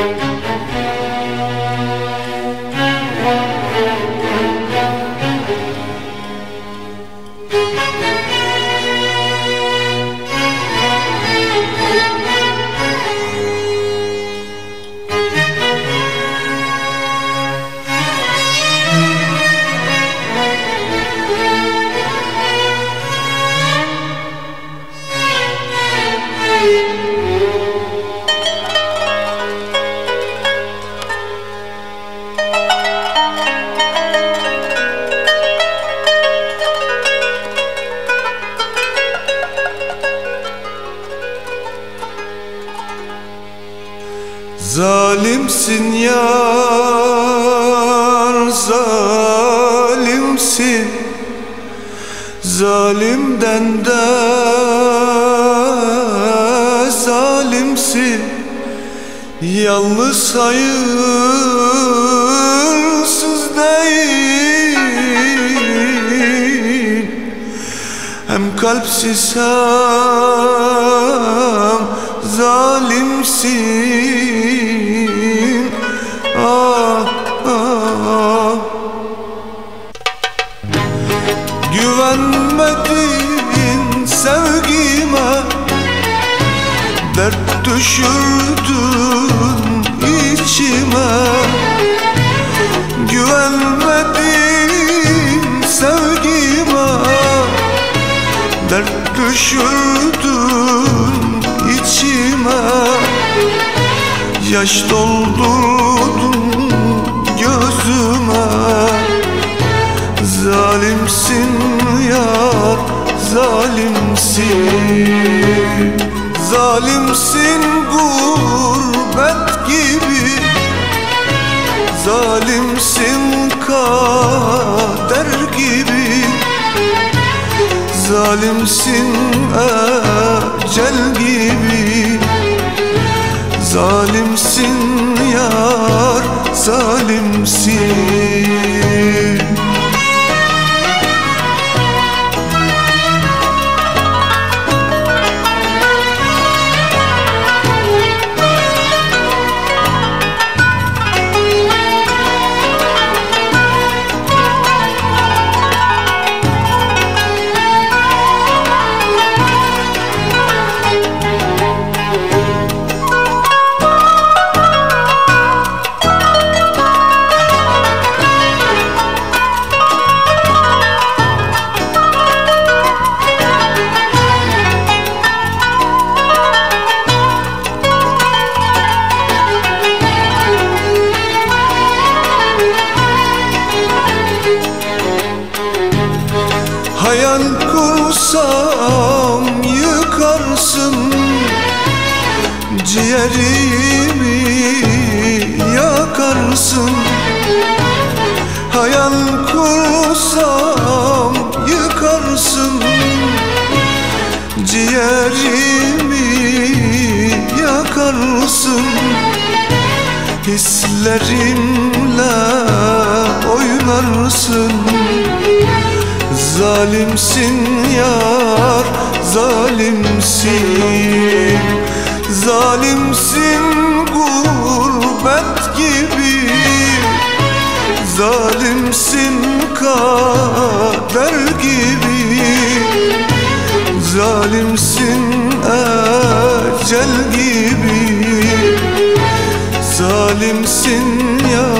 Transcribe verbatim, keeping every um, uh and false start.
Zalimsin yar, zalimsin. Zalimden de zalimsin. Yalnız hayırsız değil, hem kalpsiz hem zalimsin. Ah, ah. Güvenmedin sevgime, dert düşürdün içime. Güvenmedin sevgime, dert düşürdün içime. Yaş doldurdun gözüme. Zalimsin yar, zalimsin. Zalimsin gurbet gibi. Zalimsin kader gibi. Zalimsin ecel gibi. Zalimsin yar, zalimsin. Hayal kursam yıkarsın, ciğerimi yakarsın. Hayal kursam yıkarsın, ciğerimi yakarsın. Hislerimle oynarsın. Zalimsin yar, zalimsin. Zalimsin gurbet gibi. Zalimsin kader gibi. Zalimsin ecel gibi. Zalimsin yar,